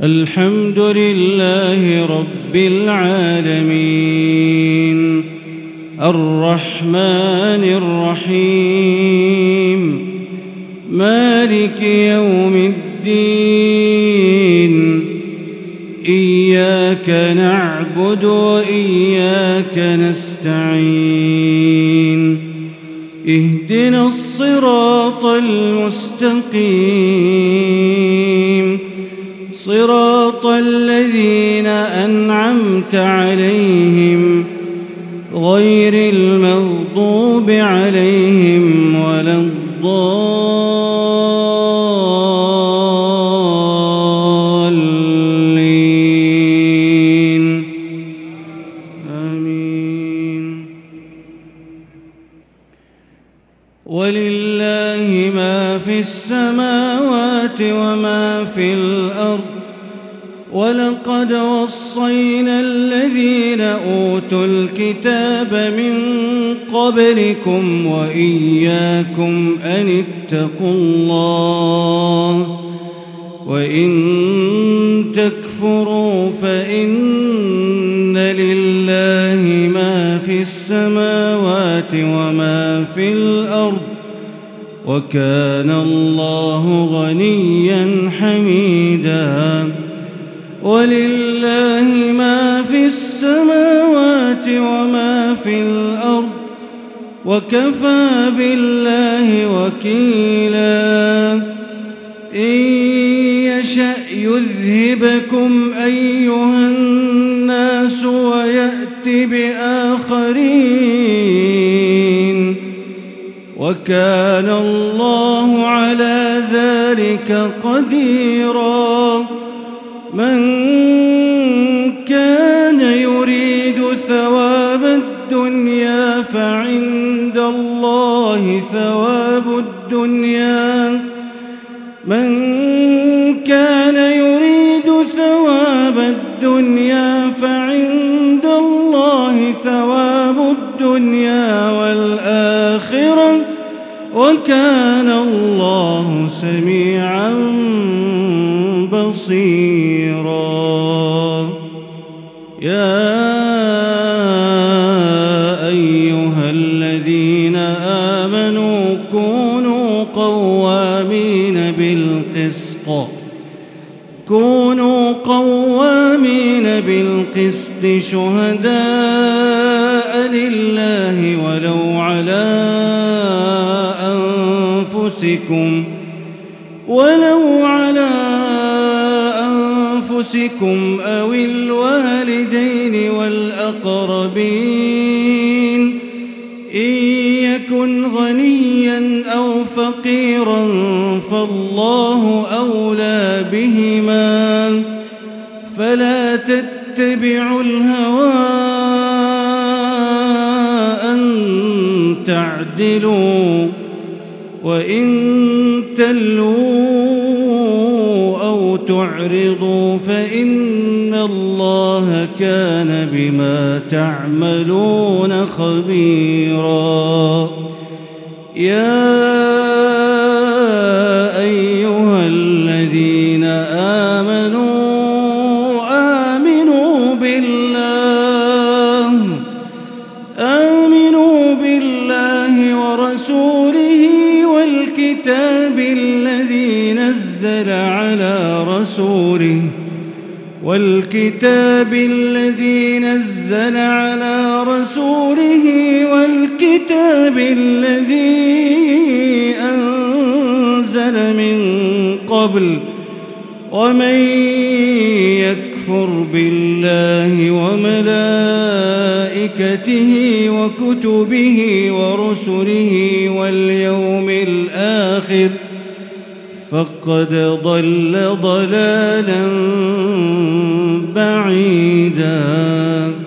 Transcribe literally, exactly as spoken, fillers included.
الحمد لله رب العالمين الرحمن الرحيم مالك يوم الدين إياك نعبد وإياك نستعين اهدنا الصراط المستقيم صراط الذين أنعمت عليهم غير المغضوب عليهم ولا الضالين آمين. ولله ما في السماوات وما في الأرض ولقد وصينا الذين أوتوا الكتاب من قبلكم وإياكم أن اتقوا الله وإن تكفروا فإن لله ما في السماوات وما في الأرض وكان الله غنيا حميدا. ولله ما في السماوات وما في الأرض وكفى بالله وكيلا. إن يشأ يذهبكم أيها الناس ويأت بآخرين وكان الله على ذلك قديرا. من كان يريد ثواب الدنيا فعند الله ثواب الدنيا من كان يريد ثواب الدنيا فعند الله ثواب الدنيا والآخرة وكان الله سميعا بصيرا. يا أيها الذين آمنوا كونوا قوامين بالقسط كونوا قوامين بالقسط شهداء لله ولو على أنفسكم ولو على أنفسكم أو الوالدين والأقربين إن يكن غنيا أو فقيرا فالله أولى بهما فلا تتبعوا الهوى أن تعدلوا وإن تلووا أو تعرضوا فإن الله كان بما تعملون خبيرا. يا أيها الذين آمنوا آمنوا بالله آمنوا بالله ورسوله والكتاب الذي نزل على رسوله والكتاب الذي نزل على رسوله والكتاب الذي أنزل من قبل ومن يكفر بالله وملائكته وكتبه ورسله واليوم الآخر فقد ضل ضلالا بعيدا.